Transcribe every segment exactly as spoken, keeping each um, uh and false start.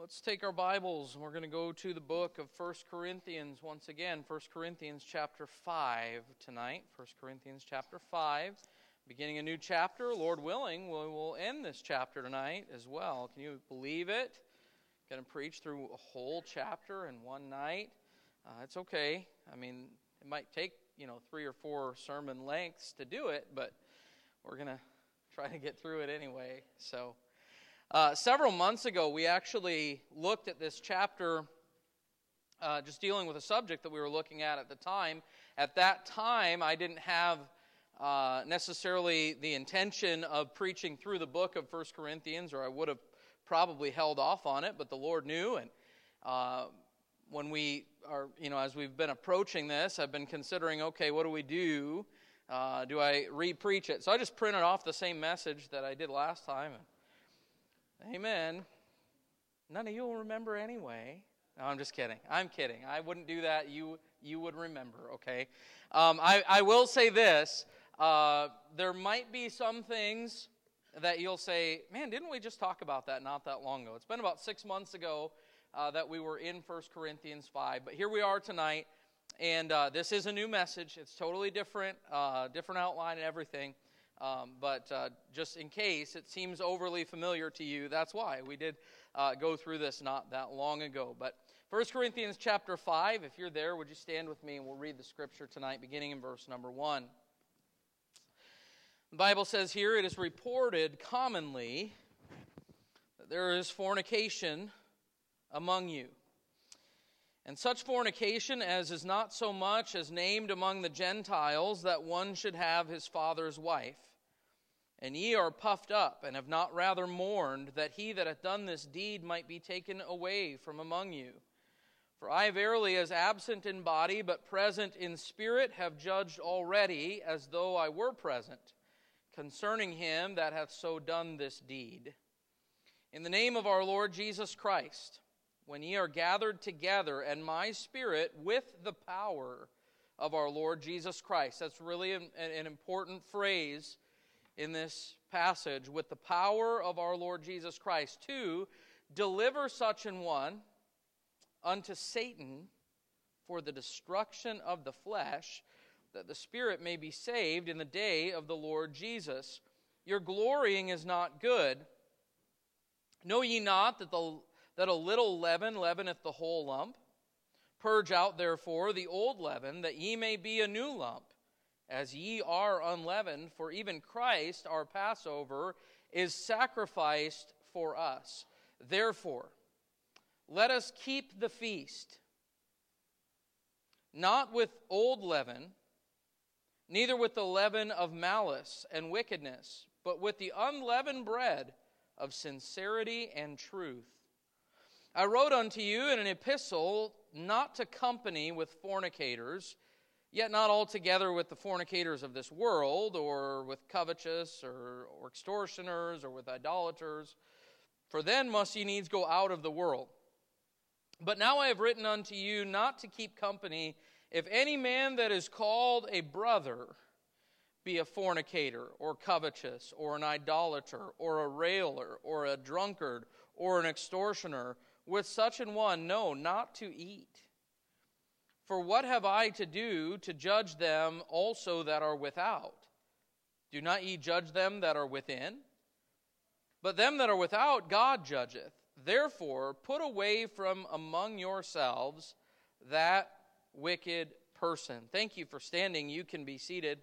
Let's take our Bibles and we're going to go to the book of First Corinthians once again. First Corinthians chapter five tonight. First Corinthians chapter five. Beginning a new chapter. Lord willing, we will end this chapter tonight as well. Can you believe it? Going to preach through a whole chapter in one night. Uh, it's okay. I mean, it might take, you know, three or four sermon lengths to do it, but we're going to try to get through it anyway. So... Uh, several months ago, we actually looked at this chapter, uh, just dealing with a subject that we were looking at at the time. At that time, I didn't have uh, necessarily the intention of preaching through the book of First Corinthians, or I would have probably held off on it, but the Lord knew. And uh, when we are, you know, as we've been approaching this, I've been considering, okay, what do we do? Uh, do I re-preach it? So I just printed off the same message that I did last time. Amen. None of you will remember anyway. No, I'm just kidding. I'm kidding. I wouldn't do that. You you would remember, okay? Um, I, I will say this. Uh, there might be some things that you'll say, man, didn't we just talk about that not that long ago? It's been about six months ago uh, that we were in First Corinthians five. But here we are tonight, and uh, this is a new message. It's totally different, uh, different outline and everything. Um, but uh, just in case it seems overly familiar to you, that's why we did uh, go through this not that long ago. But First Corinthians chapter five, if you're there, would you stand with me and we'll read the scripture tonight, beginning in verse number one. The Bible says here, it is reported commonly that there is fornication among you. And such fornication as is not so much as named among the Gentiles, that one should have his father's wife. And ye are puffed up, and have not rather mourned, that he that hath done this deed might be taken away from among you. For I verily, as absent in body, but present in spirit, have judged already, as though I were present, concerning him that hath so done this deed. In the name of our Lord Jesus Christ, when ye are gathered together, and my spirit with the power of our Lord Jesus Christ. That's really an, an important phrase in this passage. With the power of our Lord Jesus Christ, to deliver such an one unto Satan for the destruction of the flesh, that the spirit may be saved in the day of the Lord Jesus. Your glorying is not good. Know ye not that the that a little leaven leaveneth the whole lump? Purge out therefore the old leaven, that ye may be a new lump, as ye are unleavened. For even Christ, our Passover, is sacrificed for us. Therefore, let us keep the feast, not with old leaven, neither with the leaven of malice and wickedness, but with the unleavened bread of sincerity and truth. I wrote unto you in an epistle not to company with fornicators, yet not altogether with the fornicators of this world, or with covetous, or, or extortioners, or with idolaters, for then must ye needs go out of the world. But now I have written unto you not to keep company, if any man that is called a brother be a fornicator, or covetous, or an idolater, or a railer, or a drunkard, or an extortioner. With such an one, no, not to eat. For what have I to do to judge them also that are without? Do not ye judge them that are within? But them that are without God judgeth. Therefore, put away from among yourselves that wicked person. Thank you for standing. You can be seated.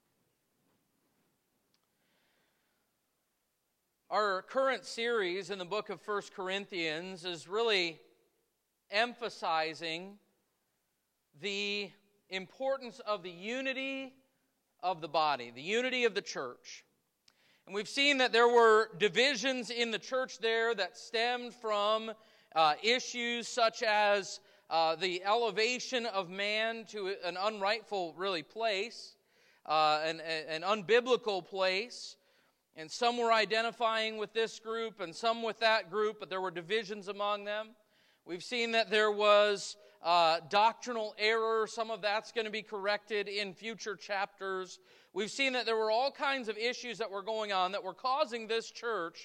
Our current series in the book of First Corinthians is really emphasizing the importance of the unity of the body, the unity of the church. And we've seen that there were divisions in the church there that stemmed from uh, issues such as uh, the elevation of man to an unrightful, really, place, uh, an, an unbiblical place. And some were identifying with this group and some with that group, but there were divisions among them. We've seen that there was uh, doctrinal error. Some of that's going to be corrected in future chapters. We've seen that there were all kinds of issues that were going on that were causing this church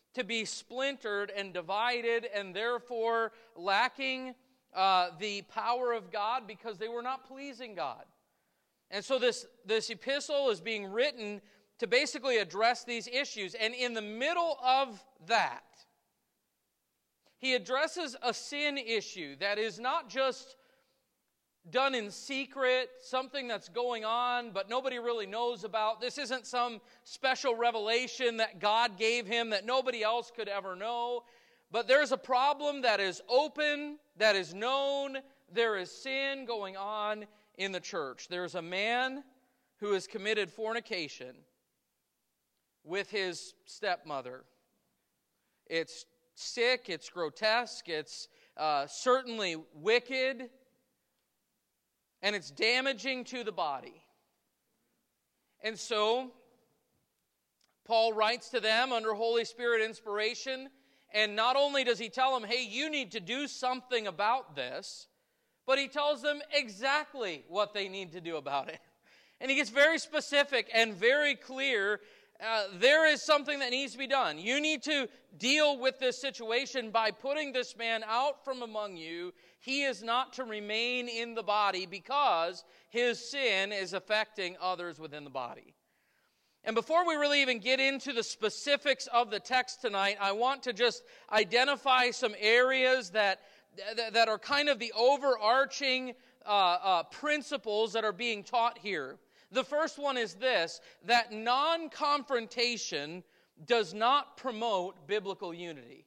to be splintered and divided and therefore lacking uh, the power of God because they were not pleasing God. And so this, this epistle is being written to basically address these issues. And in the middle of that, he addresses a sin issue that is not just done in secret, something that's going on but nobody really knows about. This isn't some special revelation that God gave him that nobody else could ever know. But there's a problem that is open, that is known. There is sin going on in the church. There's a man who has committed fornication with his stepmother. It's sick, it's grotesque, it's uh, certainly wicked, and it's damaging to the body. And so, Paul writes to them under Holy Spirit inspiration, and not only does he tell them, hey, you need to do something about this, but he tells them exactly what they need to do about it. And he gets very specific and very clear. Uh, there is something that needs to be done. You need to deal with this situation by putting this man out from among you. He is not to remain in the body because his sin is affecting others within the body. And before we really even get into the specifics of the text tonight, I want to just identify some areas that, that, that are kind of the overarching uh, uh, principles that are being taught here. The first one is this, that non-confrontation does not promote biblical unity.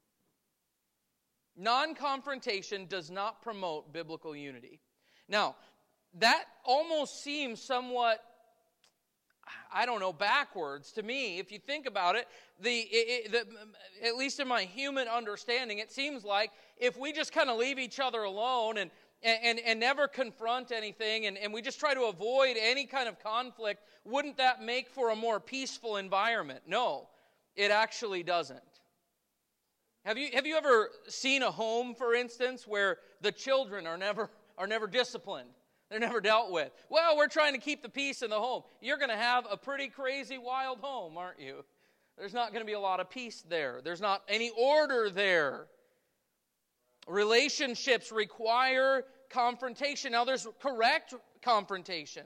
Non-confrontation does not promote biblical unity. Now, that almost seems somewhat, I don't know, backwards to me. If you think about it, the, it, it, the at least in my human understanding, it seems like if we just kind of leave each other alone and And, and never confront anything, and, and we just try to avoid any kind of conflict, wouldn't that make for a more peaceful environment? No, it actually doesn't. Have you, have you ever seen a home, for instance, where the children are never, are never disciplined? They're never dealt with. Well, we're trying to keep the peace in the home. You're going to have a pretty crazy, wild home, aren't you? There's not going to be a lot of peace there. There's not any order there. Relationships require confrontation. Now, there's correct confrontation.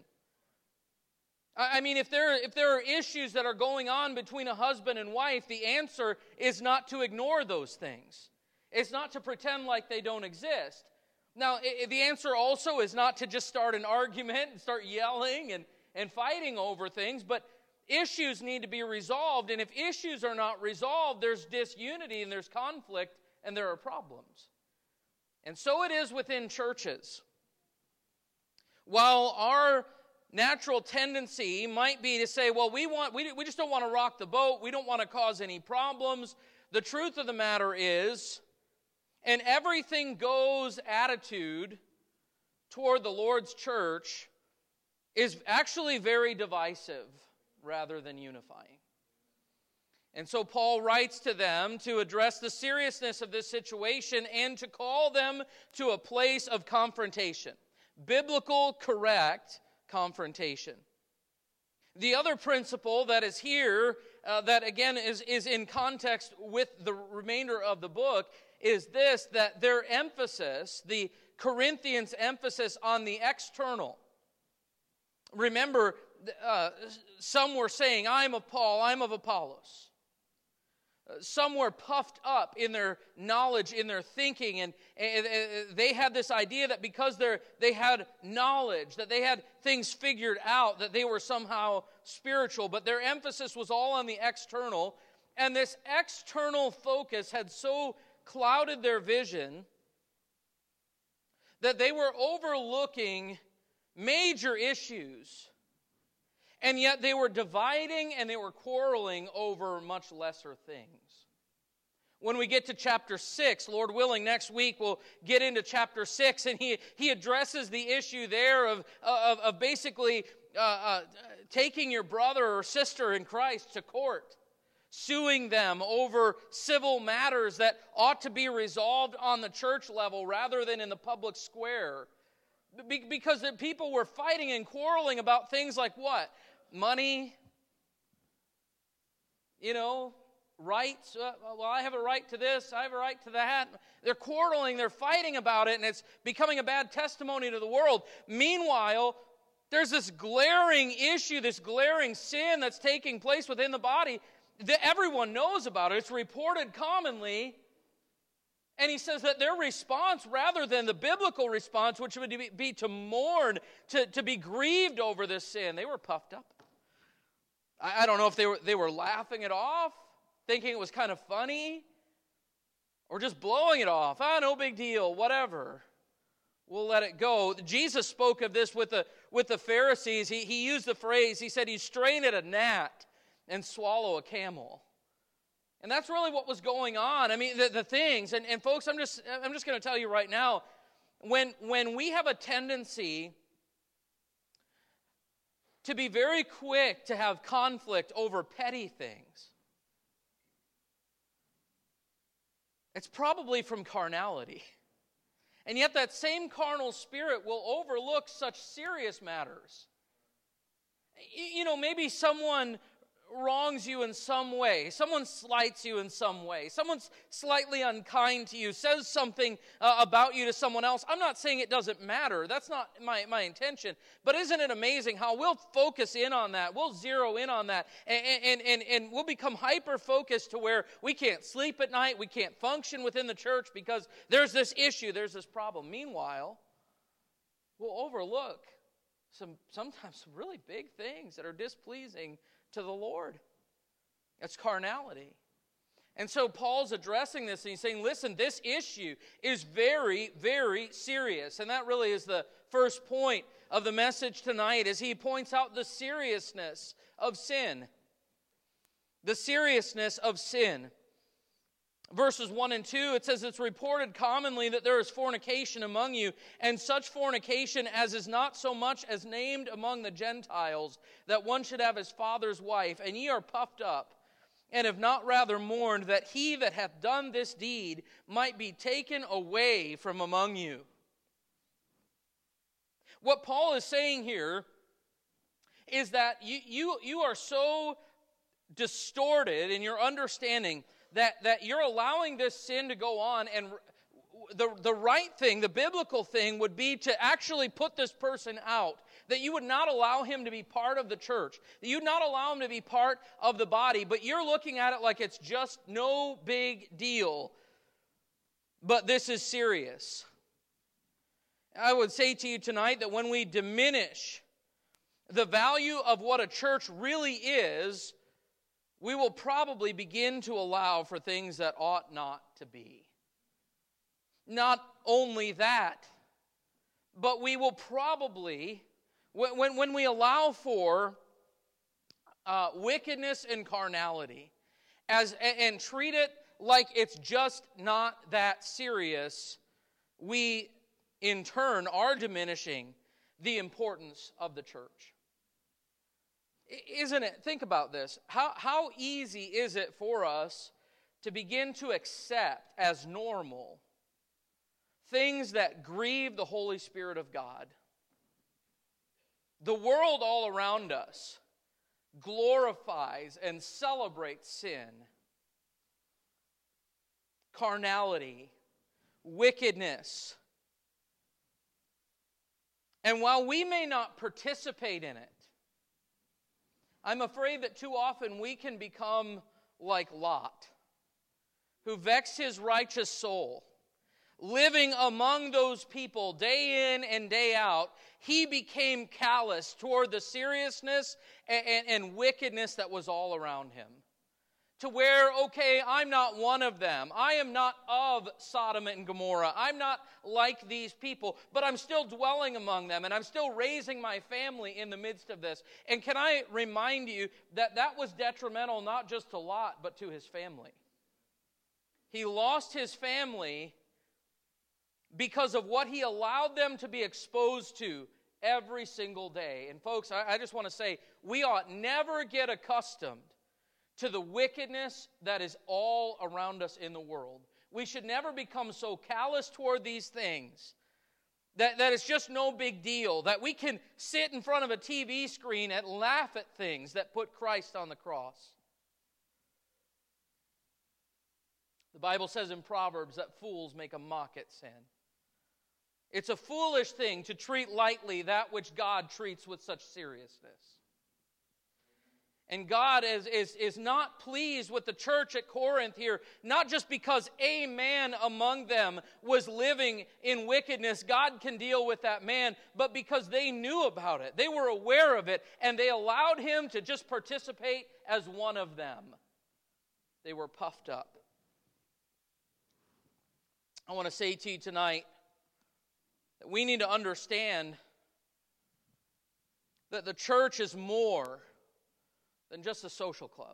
I mean, if there, if there are issues that are going on between a husband and wife, the answer is not to ignore those things. It's not to pretend like they don't exist. Now, the answer also is not to just start an argument and start yelling and, and fighting over things, but issues need to be resolved. And if issues are not resolved, there's disunity and there's conflict and there are problems. And so it is within churches. While our natural tendency might be to say, well, we want we, we just don't want to rock the boat, we don't want to cause any problems, the truth of the matter is, an everything goes attitude toward the Lord's church is actually very divisive rather than unifying. And so Paul writes to them to address the seriousness of this situation and to call them to a place of confrontation. Biblical, correct confrontation. The other principle that is here, uh, that again is, is in context with the remainder of the book, is this, that their emphasis, the Corinthians' emphasis on the external. Remember, uh, some were saying, I'm of Paul, I'm of Apollos. Some were puffed up in their knowledge, in their thinking, and, and, and they had this idea that because they're, they had knowledge, that they had things figured out, that they were somehow spiritual, but their emphasis was all on the external, and this external focus had so clouded their vision that they were overlooking major issues, and yet they were dividing and they were quarreling over much lesser things. When we get to chapter six, Lord willing, next week we'll get into chapter six, and he, he addresses the issue there of, of, of basically uh, uh, taking your brother or sister in Christ to court, suing them over civil matters that ought to be resolved on the church level rather than in the public square. Be- because the people were fighting and quarreling about things like what? Money, you know, rights. Uh, well, I have a right to this, I have a right to that. They're quarreling, they're fighting about it, and it's becoming a bad testimony to the world. Meanwhile, there's this glaring issue, this glaring sin that's taking place within the body that everyone knows about it. It's reported commonly. And he says that their response, rather than the biblical response, which would be to mourn, to, to be grieved over this sin, they were puffed up. I, I don't know if they were, they were laughing it off, thinking it was kind of funny, or just blowing it off. Ah, no big deal, whatever. We'll let it go. Jesus spoke of this with the, with the Pharisees. He, he used the phrase, he said, you strain at a gnat and swallow a camel. And that's really what was going on. I mean, the, the things, and, and folks, I'm just I'm just going to tell you right now, when, when we have a tendency to be very quick to have conflict over petty things, it's probably from carnality. And yet that same carnal spirit will overlook such serious matters. You know, maybe someone wrongs you in some way. Someone slights you in some way. Someone's slightly unkind to you, says something uh, about you to someone else. I'm not saying it doesn't matter. That's not my, my intention. But isn't it amazing how we'll focus in on that? We'll zero in on that. And, and, and, and we'll become hyper-focused to where we can't sleep at night. We can't function within the church because there's this issue, there's this problem. Meanwhile, we'll overlook some sometimes some really big things that are displeasing to the Lord. It's carnality. And so Paul's addressing this and he's saying, listen, this issue is very, very serious. And that really is the first point of the message tonight as he points out the seriousness of sin. The seriousness of sin. Verses one and two, it says, it's reported commonly that there is fornication among you, and such fornication as is not so much as named among the Gentiles, that one should have his father's wife, and ye are puffed up, and have not rather mourned that he that hath done this deed might be taken away from among you. What Paul is saying here is that you, you, you are so distorted in your understanding That, that you're allowing this sin to go on, and the, the right thing, the biblical thing, would be to actually put this person out. That you would not allow him to be part of the church. That you would not allow him to be part of the body. But you're looking at it like it's just no big deal. But this is serious. I would say to you tonight that when we diminish the value of what a church really is, we will probably begin to allow for things that ought not to be. Not only that, but we will probably, when, when we allow for uh, wickedness and carnality, as and treat it like it's just not that serious, we in turn are diminishing the importance of the church. Isn't it? Think about this. How, how easy is it for us to begin to accept as normal things that grieve the Holy Spirit of God? The world all around us glorifies and celebrates sin, carnality, wickedness. And while we may not participate in it, I'm afraid that too often we can become like Lot, who vexed his righteous soul. Living among those people day in and day out, he became callous toward the seriousness and, and, and wickedness that was all around him. To where, okay, I'm not one of them. I am not of Sodom and Gomorrah. I'm not like these people, but I'm still dwelling among them, and I'm still raising my family in the midst of this. And can I remind you that that was detrimental not just to Lot, but to his family. He lost his family because of what he allowed them to be exposed to every single day. And folks, I, I just want to say, we ought never get accustomed to the wickedness that is all around us in the world. We should never become so callous toward these things that, that it's just no big deal, that we can sit in front of a T V screen and laugh at things that put Christ on the cross. The Bible says in Proverbs that fools make a mock at sin. It's a foolish thing to treat lightly that which God treats with such seriousness. And God is, is, is not pleased with the church at Corinth here, not just because a man among them was living in wickedness. God can deal with that man, but because they knew about it. They were aware of it, and they allowed him to just participate as one of them. They were puffed up. I want to say to you tonight that we need to understand that the church is more than just a social club.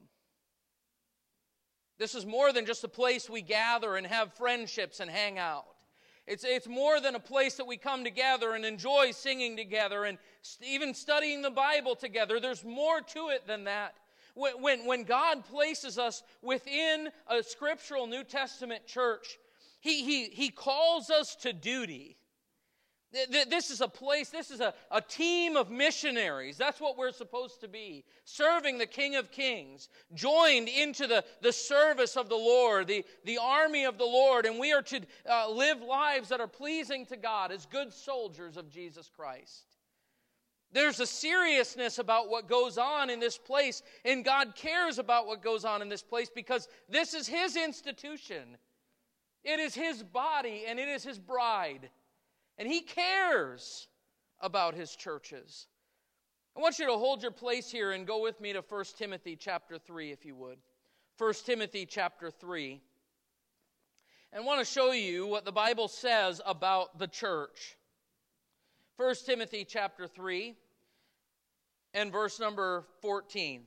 This is more than just a place we gather and have friendships and hang out. It's, it's more than a place that we come together and enjoy singing together and even studying the Bible together. There's more to it than that. When, when, when God places us within a scriptural New Testament church, He, he, he calls us to duty. This is a place, this is a, a team of missionaries. That's what we're supposed to be. Serving the King of Kings. Joined into the, the service of the Lord, the, the army of the Lord. And we are to uh, live lives that are pleasing to God as good soldiers of Jesus Christ. There's a seriousness about what goes on in this place. And God cares about what goes on in this place because this is His institution. It is His body and it is His bride. And He cares about His churches. I want you to hold your place here and go with me to First Timothy chapter three, if you would. First Timothy chapter three. And I want to show you what the Bible says about the church. First Timothy chapter three and verse number fourteen.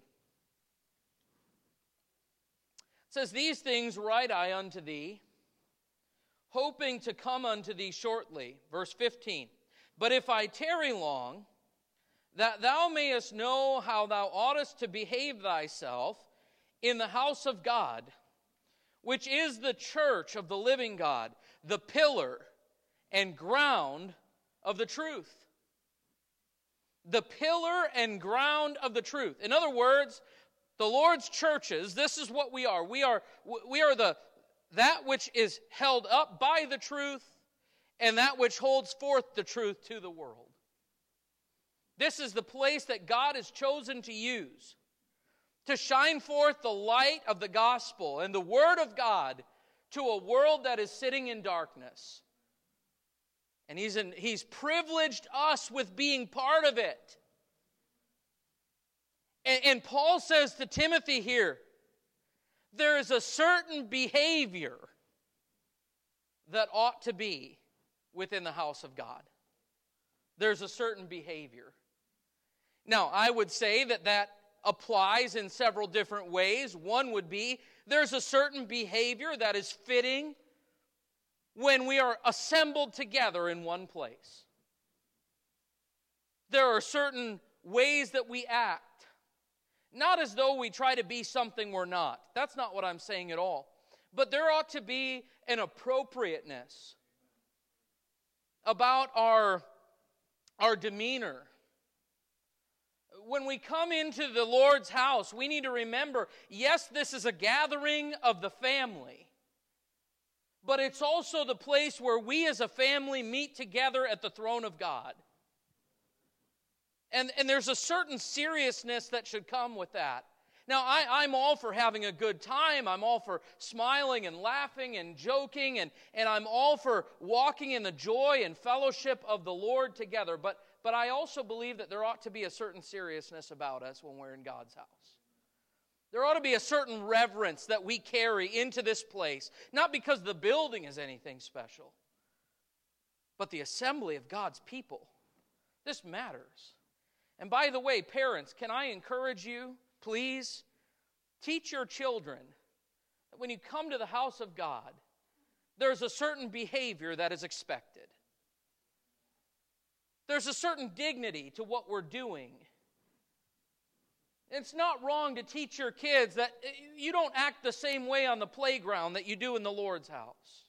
It says, "These things write I unto thee, hoping to come unto thee shortly." Verse fifteen. "But if I tarry long, that thou mayest know how thou oughtest to behave thyself in the house of God, which is the church of the living God, the pillar and ground of the truth." The pillar and ground of the truth. In other words, the Lord's churches, this is what we are. We are, we are the that which is held up by the truth and that which holds forth the truth to the world. This is the place that God has chosen to use to shine forth the light of the gospel and the word of God to a world that is sitting in darkness. And he's, in, he's privileged us with being part of it. And, and Paul says to Timothy here, there is a certain behavior that ought to be within the house of God. There's a certain behavior. Now, I would say that that applies in several different ways. One would be, there's a certain behavior that is fitting when we are assembled together in one place. There are certain ways that we act. Not as though we try to be something we're not. That's not what I'm saying at all. But there ought to be an appropriateness about our, our demeanor. When we come into the Lord's house, we need to remember, yes, this is a gathering of the family. But it's also the place where we as a family meet together at the throne of God. And, and there's a certain seriousness that should come with that. Now, I, I'm all for having a good time. I'm all for smiling and laughing and joking. And, and I'm all for walking in the joy and fellowship of the Lord together. But, but I also believe that there ought to be a certain seriousness about us when we're in God's house. There ought to be a certain reverence that we carry into this place. Not because the building is anything special, but the assembly of God's people. This matters. And by the way, parents, can I encourage you, please, teach your children that when you come to the house of God, there's a certain behavior that is expected. There's a certain dignity to what we're doing. It's not wrong to teach your kids that you don't act the same way on the playground that you do in the Lord's house.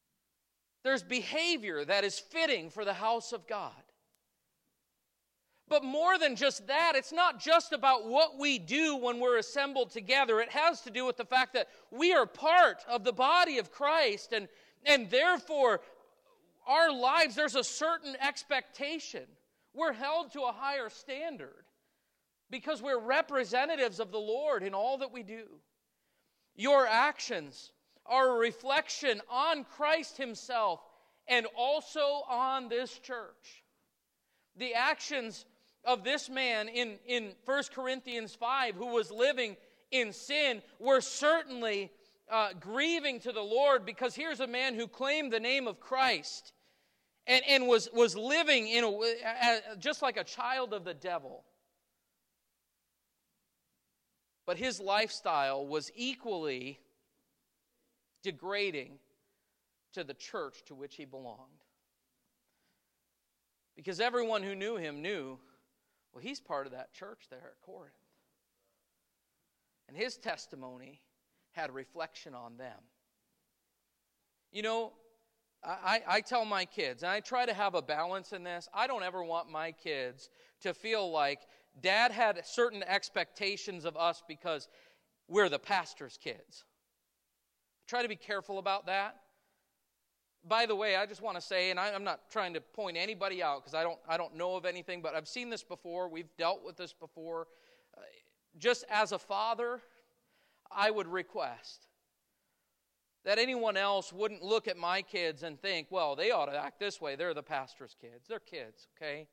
There's behavior that is fitting for the house of God. But more than just that, it's not just about what we do when we're assembled together. It has to do with the fact that we are part of the body of Christ, and, and therefore, our lives, there's a certain expectation. We're held to a higher standard because we're representatives of the Lord in all that we do. Your actions are a reflection on Christ Himself and also on this church. The actions of this man in, in First Corinthians five, who was living in sin, were certainly uh, grieving to the Lord, because here's a man who claimed the name of Christ and, and was, was living in a, just like a child of the devil. But his lifestyle was equally degrading to the church to which he belonged. Because everyone who knew him knew, well, he's part of that church there at Corinth. And his testimony had a reflection on them. You know, I, I tell my kids, and I try to have a balance in this, I don't ever want my kids to feel like Dad had certain expectations of us because we're the pastor's kids. Try to be careful about that. By the way, I just want to say, and I, I'm not trying to point anybody out because I don't, I don't know of anything, but I've seen this before. We've dealt with this before. Uh, just as a father, I would request that anyone else wouldn't look at my kids and think, well, they ought to act this way. They're the pastor's kids. They're kids, okay?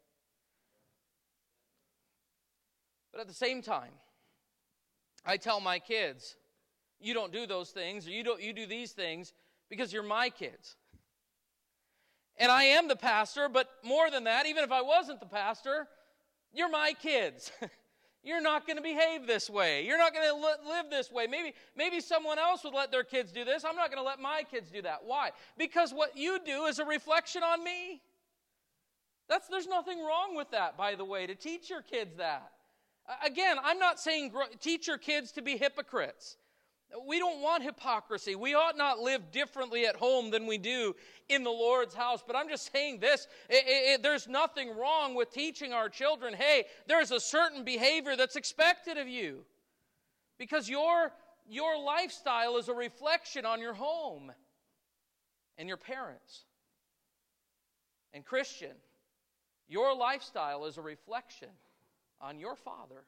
But at the same time, I tell my kids, you don't do those things, or you don't you do these things because you're my kids. And I am the pastor, but more than that, even if I wasn't the pastor, you're my kids. You're not going to behave this way. You're not going to live this way. Maybe, maybe someone else would let their kids do this. I'm not going to let my kids do that. Why? Because what you do is a reflection on me. That's, there's nothing wrong with that, by the way, to teach your kids that. Again, I'm not saying teach your kids to be hypocrites. We don't want hypocrisy. We ought not live differently at home than we do in the Lord's house. But I'm just saying this, it, it, it, there's nothing wrong with teaching our children, hey, there's a certain behavior that's expected of you. Because your, your lifestyle is a reflection on your home and your parents. And Christian, your lifestyle is a reflection on your father.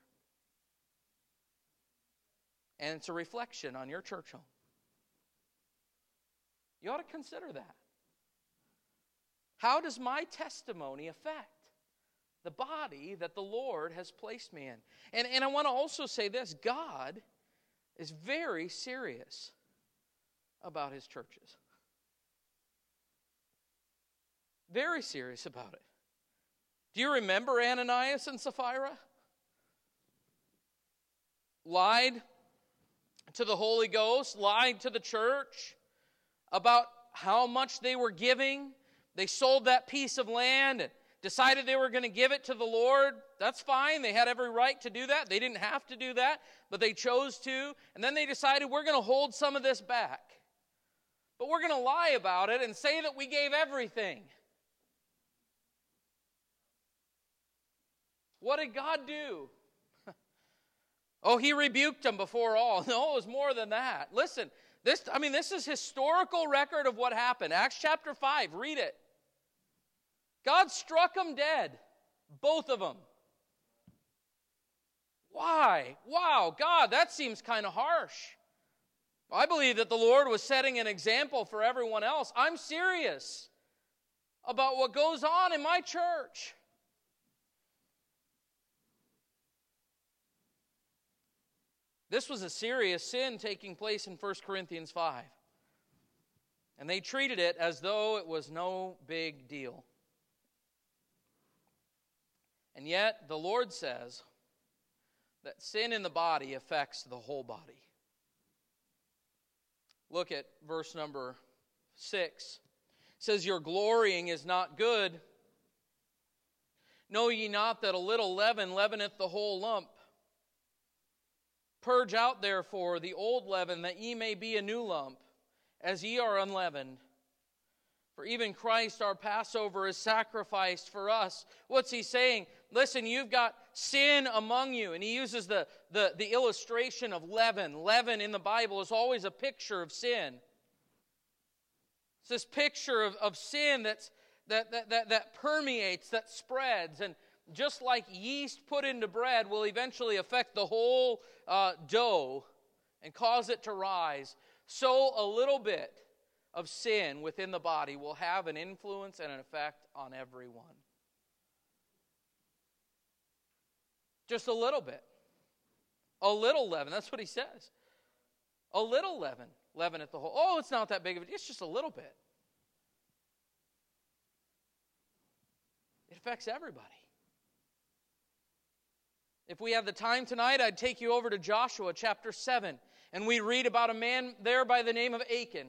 And it's a reflection on your church home. You ought to consider that. How does my testimony affect the body that the Lord has placed me in? And, and I want to also say this, God is very serious about His churches. Very serious about it. Do you remember Ananias and Sapphira? Lied to the Holy Ghost, lied to the church about how much they were giving. They sold that piece of land and decided they were going to give it to the Lord. That's fine. They had every right to do that. They didn't have to do that, but they chose to. And then they decided, we're going to hold some of this back. But we're going to lie about it and say that we gave everything. What did God do? Oh, He rebuked them before all. No, it was more than that. Listen, this, I mean, this is historical record of what happened. Acts chapter five, read it. God struck them dead, both of them. Why? Wow, God, that seems kind of harsh. I believe that the Lord was setting an example for everyone else. I'm serious about what goes on in my church. This was a serious sin taking place in First Corinthians five. And they treated it as though it was no big deal. And yet, the Lord says that sin in the body affects the whole body. Look at verse number six. It says, your glorying is not good. Know ye not that a little leaven leaveneth the whole lump? Purge out, therefore, the old leaven, that ye may be a new lump, as ye are unleavened. For even Christ, our Passover, is sacrificed for us. What's he saying? Listen, you've got sin among you. And he uses the, the, the illustration of leaven. Leaven in the Bible is always a picture of sin. It's this picture of, of sin that's, that, that, that, that permeates, that spreads. And just like yeast put into bread will eventually affect the whole uh, dough and cause it to rise, so a little bit of sin within the body will have an influence and an effect on everyone. Just a little bit. A little leaven, that's what he says. A little leaven. Leaven at the whole. Oh, it's not that big of a deal. It's just a little bit. It affects everybody. If we have the time tonight, I'd take you over to Joshua chapter seven. And we read about a man there by the name of Achan.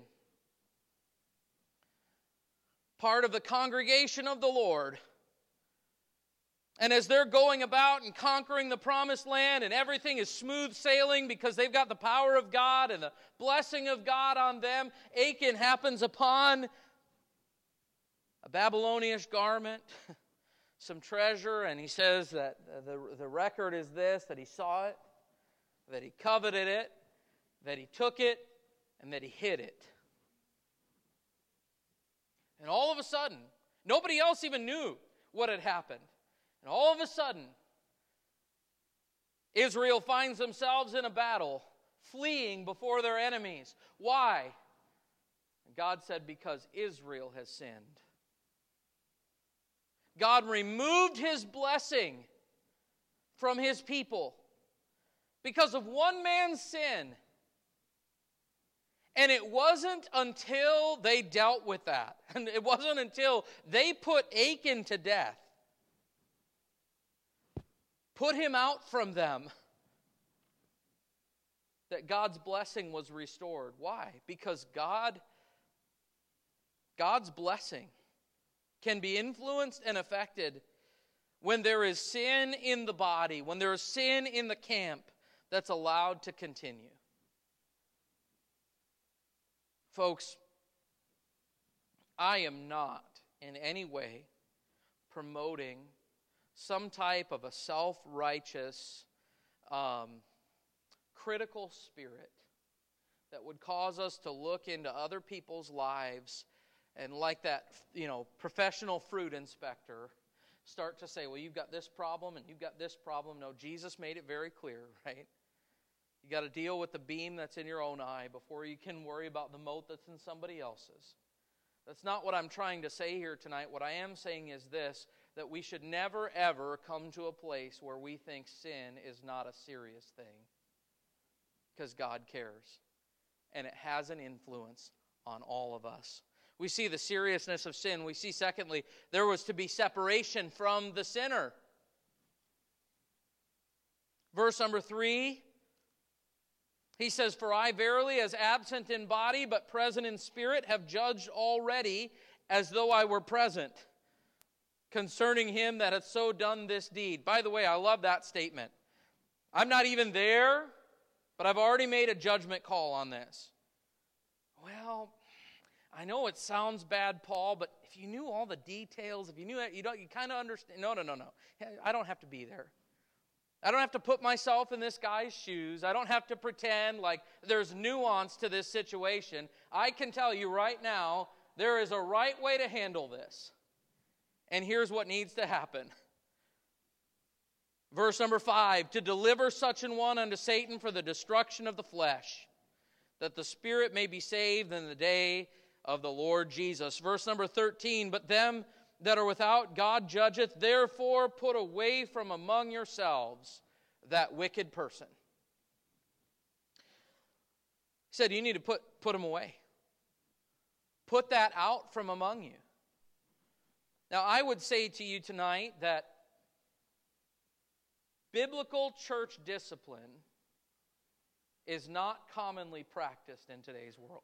Part of the congregation of the Lord. And as they're going about and conquering the promised land and everything is smooth sailing because they've got the power of God and the blessing of God on them, Achan happens upon a Babylonian garment, some treasure, and he says that the, the record is this, that he saw it, that he coveted it, that he took it, and that he hid it. And all of a sudden, nobody else even knew what had happened. And all of a sudden, Israel finds themselves in a battle, fleeing before their enemies. Why? And God said, because Israel has sinned. God removed his blessing from his people because of one man's sin. And it wasn't until they dealt with that, and it wasn't until they put Achan to death, put him out from them, that God's blessing was restored. Why? Because God, God's blessing can be influenced and affected when there is sin in the body, when there is sin in the camp that's allowed to continue. Folks, I am not in any way promoting some type of a self-righteous, um, critical spirit that would cause us to look into other people's lives and, like that, you know, professional fruit inspector, start to say, well, you've got this problem and you've got this problem. No, Jesus made it very clear, right? You got to deal with the beam that's in your own eye before you can worry about the mote that's in somebody else's. That's not what I'm trying to say here tonight. What I am saying is this, that we should never, ever come to a place where we think sin is not a serious thing. Because God cares. And it has an influence on all of us. We see the seriousness of sin. We see, secondly, there was to be separation from the sinner. Verse number three, he says, for I verily, as absent in body, but present in spirit, have judged already, as though I were present, concerning him that hath so done this deed. By the way, I love that statement. I'm not even there, but I've already made a judgment call on this. Well, I know it sounds bad, Paul, but if you knew all the details, if you knew it, you don't, you kind of understand. No, no, no, no. I don't have to be there. I don't have to put myself in this guy's shoes. I don't have to pretend like there's nuance to this situation. I can tell you right now, there is a right way to handle this. And here's what needs to happen. Verse number five, to deliver such an one unto Satan for the destruction of the flesh, that the spirit may be saved in the day of the Lord Jesus. Verse number thirteen, but them that are without God judgeth, therefore put away from among yourselves that wicked person. He said you need to put, put him away. Put that out from among you. Now I would say to you tonight that biblical church discipline is not commonly practiced in today's world.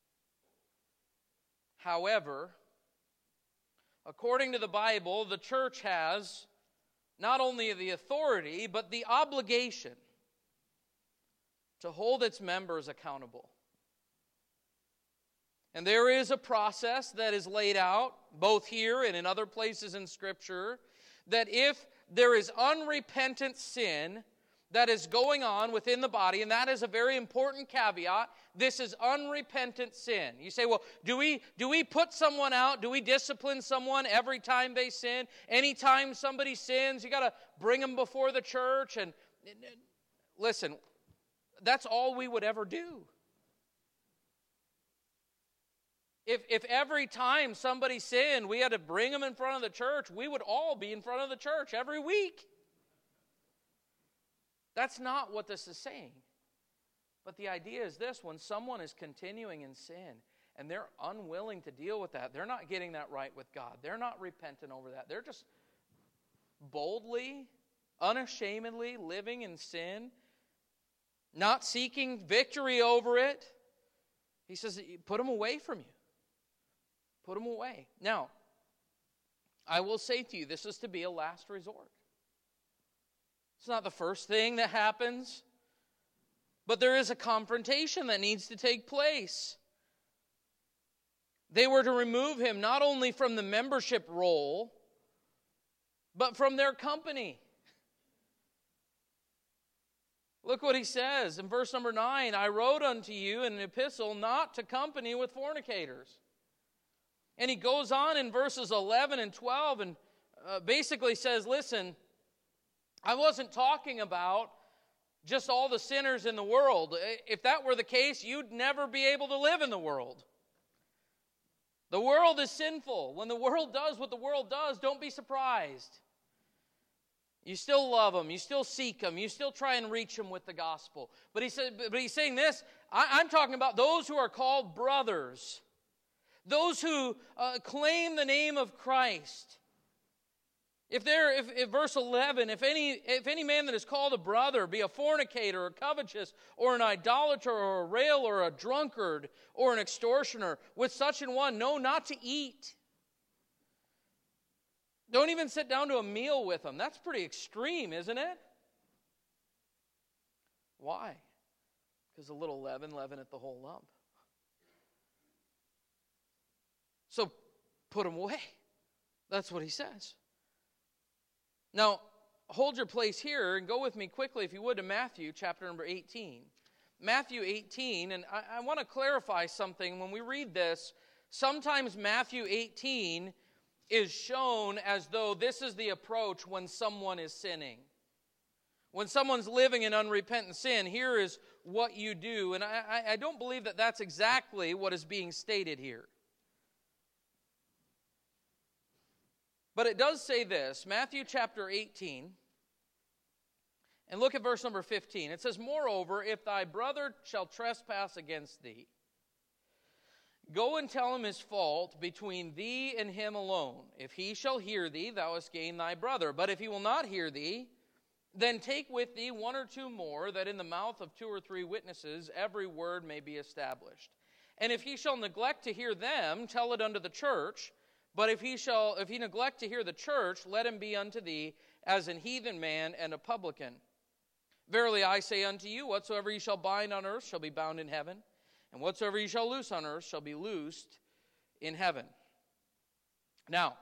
However, according to the Bible, the church has not only the authority, but the obligation to hold its members accountable. And there is a process that is laid out, both here and in other places in Scripture, that if there is unrepentant sin that is going on within the body, and that is a very important caveat, this is unrepentant sin. You say, well, do we do we put someone out? Do we discipline someone every time they sin? Anytime somebody sins, you got to bring them before the church? And listen, that's all we would ever do. If, if every time somebody sinned, we had to bring them in front of the church, we would all be in front of the church every week. That's not what this is saying. But the idea is this: when someone is continuing in sin and they're unwilling to deal with that, they're not getting that right with God, they're not repentant over that, they're just boldly, unashamedly living in sin, not seeking victory over it, he says, put them away from you. Put them away. Now, I will say to you, this is to be a last resort. It's not the first thing that happens, but there is a confrontation that needs to take place. They were to remove him not only from the membership roll, but from their company. Look what he says in verse number nine. I wrote unto you in an epistle not to company with fornicators. And he goes on in verses eleven and twelve and uh, basically says, listen, I wasn't talking about just all the sinners in the world. If that were the case, you'd never be able to live in the world. The world is sinful. When the world does what the world does, don't be surprised. You still love them. You still seek them. You still try and reach them with the gospel. But he said, but he's saying this, I, I'm talking about those who are called brothers. Those who uh, claim the name of Christ. If there, if, if verse eleven, if any, if any man that is called a brother be a fornicator, or covetous, or an idolater, or a railer, or a drunkard, or an extortioner, with such an one, know not to eat. Don't even sit down to a meal with them. That's pretty extreme, isn't it? Why? Because a little leaven leaveneth the whole lump. So put them away. That's what he says. Now, hold your place here and go with me quickly, if you would, to Matthew chapter number eighteen. Matthew eighteen, and I, I want to clarify something. When we read this, sometimes Matthew eighteen is shown as though this is the approach when someone is sinning. When someone's living in unrepentant sin, here is what you do. And I, I don't believe that that's exactly what is being stated here. But it does say this, Matthew chapter eighteen, and look at verse number fifteen. It says, moreover, if thy brother shall trespass against thee, go and tell him his fault between thee and him alone. If he shall hear thee, thou hast gained thy brother. But if he will not hear thee, then take with thee one or two more, that in the mouth of two or three witnesses every word may be established. And if he shall neglect to hear them, tell it unto the church. But if he shall, if he neglect to hear the church, let him be unto thee as an heathen man and a publican. Verily I say unto you, whatsoever ye shall bind on earth shall be bound in heaven, and whatsoever ye shall loose on earth shall be loosed in heaven. Now,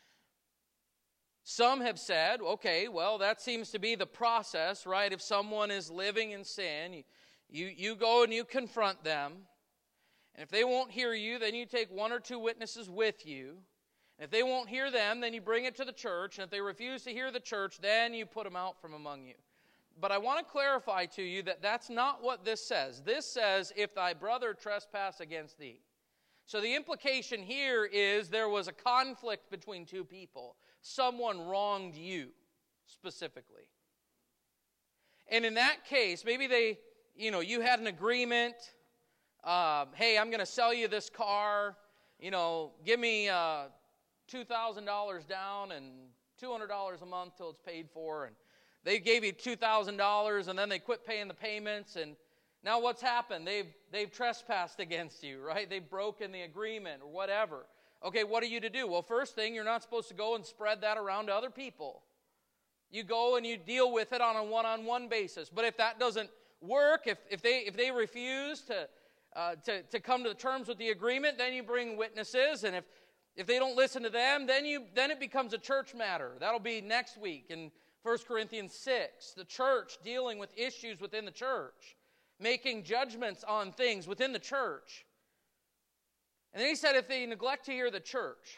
some have said, okay, well, that seems to be the process, right? If someone is living in sin, you, you, you go and you confront them. And if they won't hear you, then you take one or two witnesses with you. And if they won't hear them, then you bring it to the church. And if they refuse to hear the church, then you put them out from among you. But I want to clarify to you that that's not what this says. This says, if thy brother trespass against thee. So the implication here is there was a conflict between two people. Someone wronged you specifically. And in that case, maybe they, you know, you had an agreement. Uh, hey, I'm going to sell you this car. You know, give me uh, two thousand dollars down and two hundred dollars a month till it's paid for. And they gave you two thousand dollars and then they quit paying the payments. And now what's happened? They've, they've trespassed against you, right? They've broken the agreement or whatever. Okay, what are you to do? Well, first thing, you're not supposed to go and spread that around to other people. You go and you deal with it on a one-on-one basis. But if that doesn't work, if, if they if they refuse to uh, to, to come to terms with the agreement, then you bring witnesses, and if, if they don't listen to them, then you then it becomes a church matter. That'll be next week in First Corinthians six, the church dealing with issues within the church, making judgments on things within the church. And then he said, if they neglect to hear the church,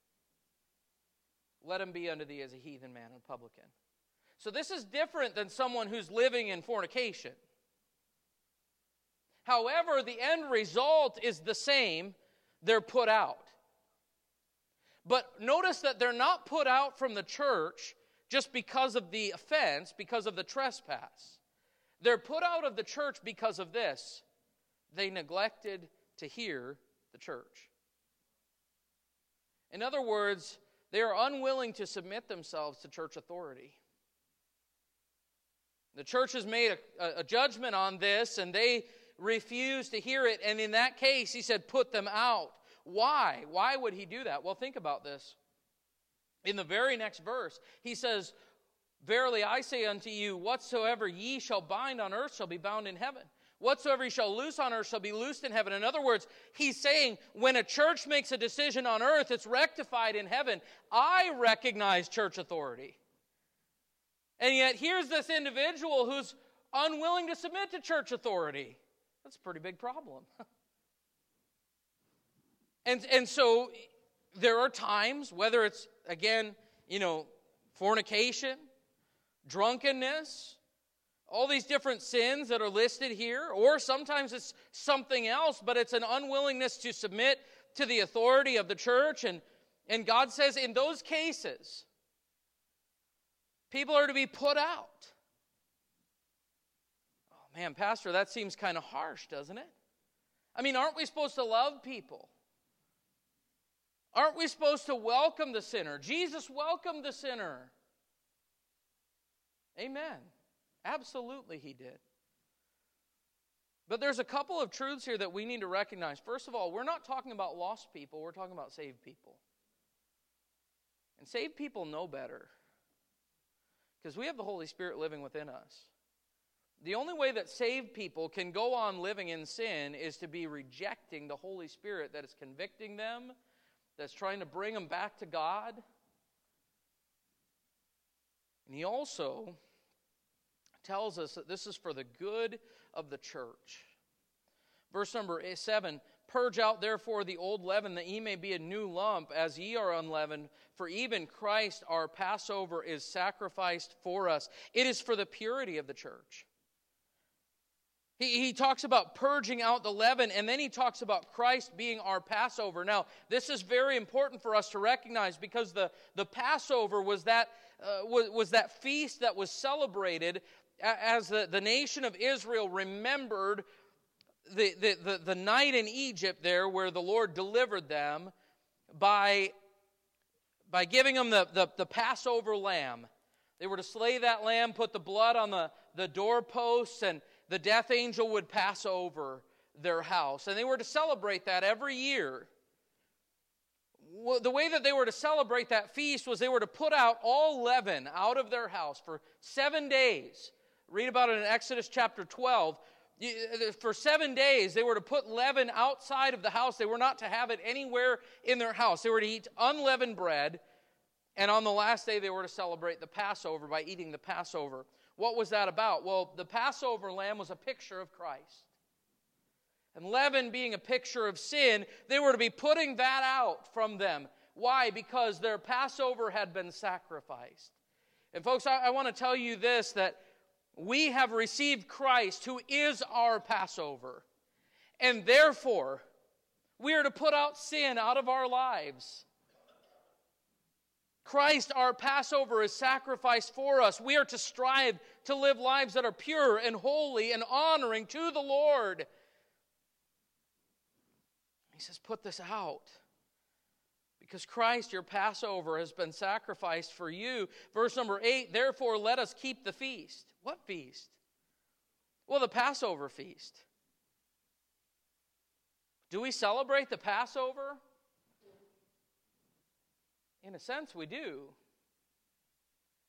let him be unto thee as a heathen man and publican. So this is different than someone who's living in fornication. However, the end result is the same. They're put out. But notice that they're not put out from the church just because of the offense, because of the trespass. They're put out of the church because of this. They neglected to hear the church. In other words, they are unwilling to submit themselves to church authority. The church has made a, a judgment on this, and they refuse to hear it. And in that case, he said, put them out. Why? Why would he do that? Well, think about this. In the very next verse, he says, verily I say unto you, whatsoever ye shall bind on earth shall be bound in heaven. Whatsoever ye shall loose on earth shall be loosed in heaven. In other words, he's saying when a church makes a decision on earth, it's rectified in heaven. I recognize church authority. And yet here's this individual who's unwilling to submit to church authority. That's a pretty big problem. and, and so there are times, whether it's, again, you know, fornication, drunkenness, all these different sins that are listed here, or sometimes it's something else, but it's an unwillingness to submit to the authority of the church. And, and God says in those cases, people are to be put out. Oh man, Pastor, that seems kind of harsh, doesn't it? I mean, aren't we supposed to love people? Aren't we supposed to welcome the sinner? Jesus welcomed the sinner. Amen. Absolutely he did. But there's a couple of truths here that we need to recognize. First of all, we're not talking about lost people, we're talking about saved people. And saved people know better, because we have the Holy Spirit living within us. The only way that saved people can go on living in sin is to be rejecting the Holy Spirit that is convicting them, that's trying to bring them back to God. And he also tells us that this is for the good of the church. Verse number seven, purge out therefore the old leaven, that ye may be a new lump, as ye are unleavened. For even Christ our Passover is sacrificed for us. It is for the purity of the church. He, he talks about purging out the leaven, and then he talks about Christ being our Passover. Now, this is very important for us to recognize, because the, the Passover was that, uh, was, was that feast that was celebrated as the, the nation of Israel remembered the, the, the, the night in Egypt there where the Lord delivered them by, by giving them the, the, the Passover lamb. They were to slay that lamb, put the blood on the, the doorposts, and the death angel would pass over their house. And they were to celebrate that every year. The way that they were to celebrate that feast was they were to put out all leaven out of their house for seven days. Read about it in Exodus chapter twelve. For seven days, they were to put leaven outside of the house. They were not to have it anywhere in their house. They were to eat unleavened bread. And on the last day, they were to celebrate the Passover by eating the Passover. What was that about? Well, the Passover lamb was a picture of Christ. And leaven being a picture of sin, they were to be putting that out from them. Why? Because their Passover had been sacrificed. And folks, I, I want to tell you this, that we have received Christ, who is our Passover. And therefore, we are to put out sin out of our lives. Christ, our Passover, is sacrificed for us. We are to strive to live lives that are pure and holy and honoring to the Lord. He says, put this out. Because Christ, your Passover, has been sacrificed for you. Verse number eight, therefore let us keep the feast. What feast? Well, the Passover feast. Do we celebrate the Passover? In a sense, we do.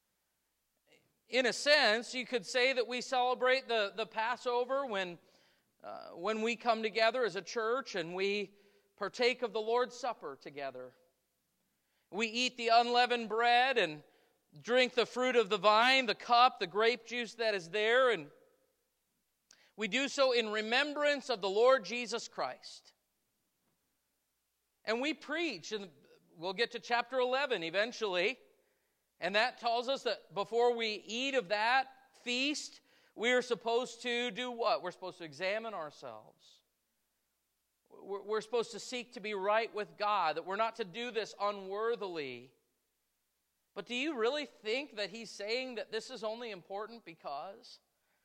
In a sense, you could say that we celebrate the, the Passover when uh, when we come together as a church and we partake of the Lord's Supper together. We eat the unleavened bread and drink the fruit of the vine, the cup, the grape juice that is there, and we do so in remembrance of the Lord Jesus Christ. And we preach, and we'll get to chapter eleven eventually, and that tells us that before we eat of that feast, we are supposed to do what? We're supposed to examine ourselves. We're, we're supposed to seek to be right with God, that we're not to do this unworthily. But do you really think that he's saying that this is only important because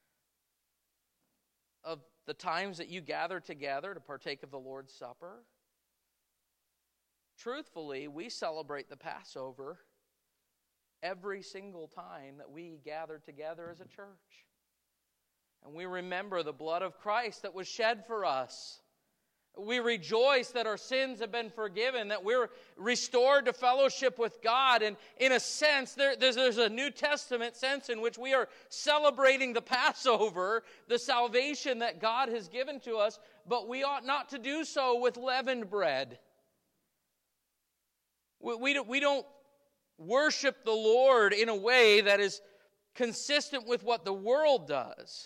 of the times that you gather together to partake of the Lord's Supper? Truthfully, we celebrate the Passover every single time that we gather together as a church. And we remember the blood of Christ that was shed for us. We rejoice that our sins have been forgiven, that we're restored to fellowship with God. And in a sense, there, there's, there's a New Testament sense in which we are celebrating the Passover, the salvation that God has given to us, but we ought not to do so with leavened bread. We, we, don't, we don't worship the Lord in a way that is consistent with what the world does.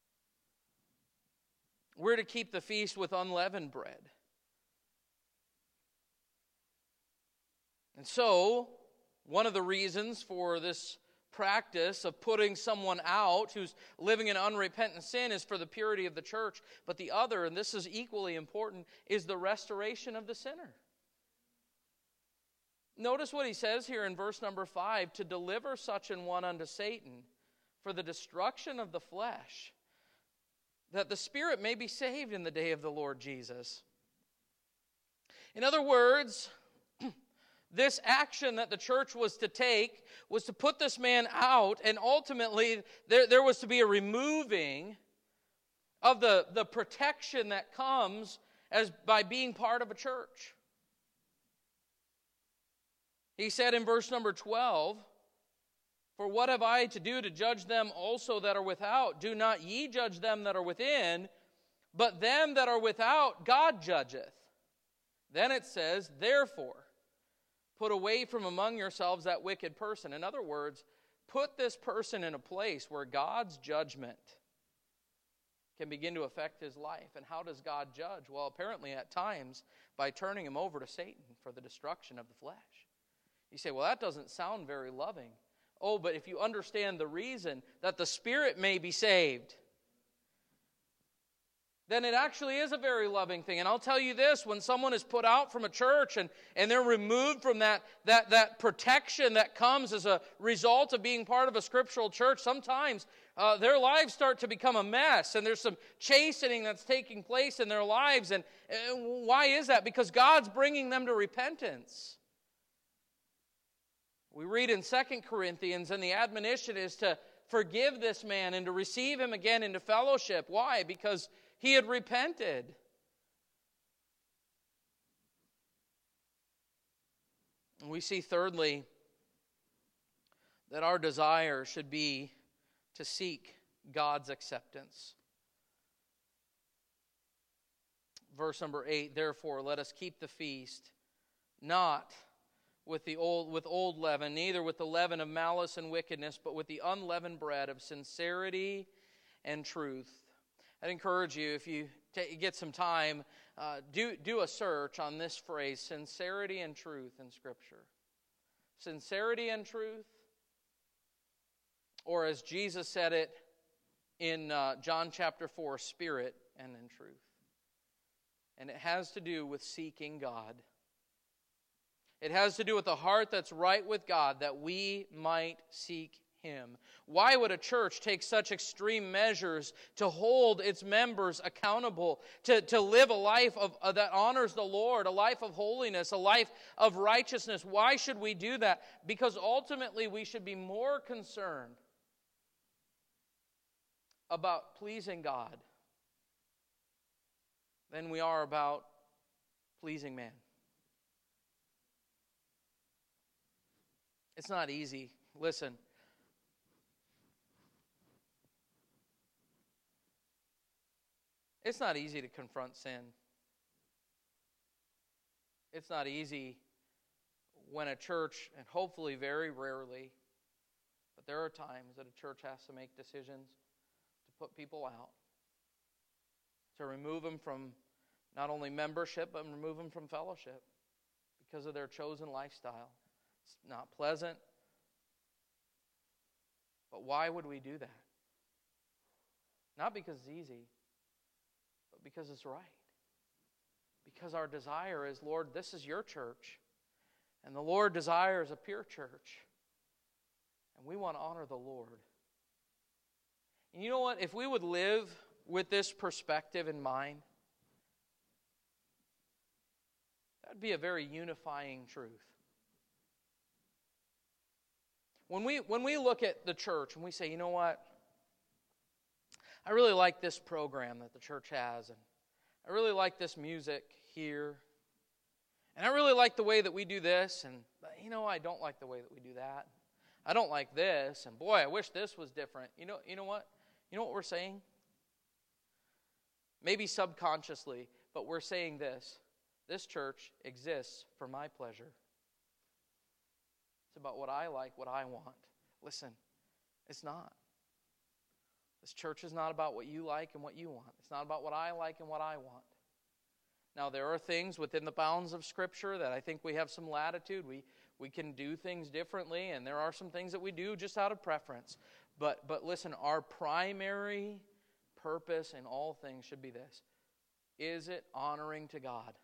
We're to keep the feast with unleavened bread. And so, one of the reasons for this practice of putting someone out who's living in unrepentant sin is for the purity of the church. But the other, and this is equally important, is the restoration of the sinner. Notice what he says here in verse number five, to deliver such an one unto Satan for the destruction of the flesh, that the spirit may be saved in the day of the Lord Jesus. In other words, this action that the church was to take was to put this man out, and ultimately there, there was to be a removing of the, the protection that comes as by being part of a church. He said in verse number twelve, for what have I to do to judge them also that are without? Do not ye judge them that are within, but them that are without God judgeth. Then it says, therefore, put away from among yourselves that wicked person. In other words, put this person in a place where God's judgment can begin to affect his life. And how does God judge? Well, apparently at times by turning him over to Satan for the destruction of the flesh. You say, well, that doesn't sound very loving. Oh, but if you understand the reason that the spirit may be saved, then it actually is a very loving thing. And I'll tell you this, when someone is put out from a church and, and they're removed from that, that, that protection that comes as a result of being part of a scriptural church, sometimes uh, their lives start to become a mess, and there's some chastening that's taking place in their lives. And uh, why is that? Because God's bringing them to repentance. We read in Second Corinthians, and the admonition is to forgive this man and to receive him again into fellowship. Why? Because he had repented. And we see thirdly that our desire should be to seek God's acceptance. Verse number eight, therefore let us keep the feast, not with the old with old leaven, neither with the leaven of malice and wickedness, but with the unleavened bread of sincerity and truth. I'd encourage you, if you t- get some time, uh, do, do a search on this phrase, sincerity and truth in Scripture. Sincerity and truth, or as Jesus said it in uh, John chapter four, spirit and in truth. And it has to do with seeking God. It has to do with the heart that's right with God, that we might seek Him. Why would a church take such extreme measures to hold its members accountable, to, to live a life of, uh, that honors the Lord, a life of holiness, a life of righteousness? Why should we do that? Because ultimately we should be more concerned about pleasing God than we are about pleasing man. It's not easy. Listen. It's not easy to confront sin. It's not easy when a church, and hopefully very rarely, but there are times that a church has to make decisions to put people out, to remove them from not only membership, but remove them from fellowship because of their chosen lifestyle. It's not pleasant, but why would we do that? Not because it's easy, but because it's right. Because our desire is, Lord, this is your church. And the Lord desires a pure church. And we want to honor the Lord. And you know what? If we would live with this perspective in mind, that would be a very unifying truth. When we, when we look at the church and we say, you know what? I really like this program that the church has, and I really like this music here, and I really like the way that we do this, and you know, I don't like the way that we do that. I don't like this, and boy, I wish this was different. You know, you know what? You know what we're saying? Maybe subconsciously, but we're saying this. This church exists for my pleasure. It's about what I like, what I want. Listen, it's not. This church is not about what you like and what you want. It's not about what I like and what I want. Now, there are things within the bounds of Scripture that I think we have some latitude. We we can do things differently, and there are some things that we do just out of preference. But but listen, our primary purpose in all things should be this. Is it honoring to God?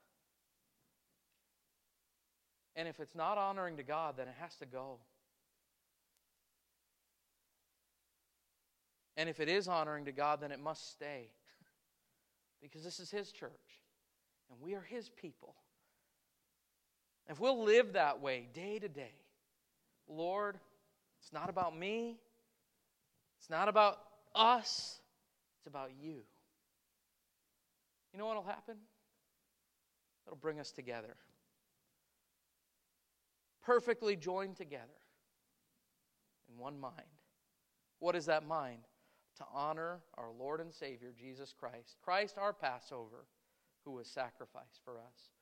And if it's not honoring to God, then it has to go. And if it is honoring to God, then it must stay. Because this is His church. And we are His people. If we'll live that way day to day, Lord, it's not about me. It's not about us. It's about you. You know what will happen? It'll bring us together. Perfectly joined together in one mind. What is that mind? To honor our Lord and Savior, Jesus Christ. Christ, our Passover, who was sacrificed for us.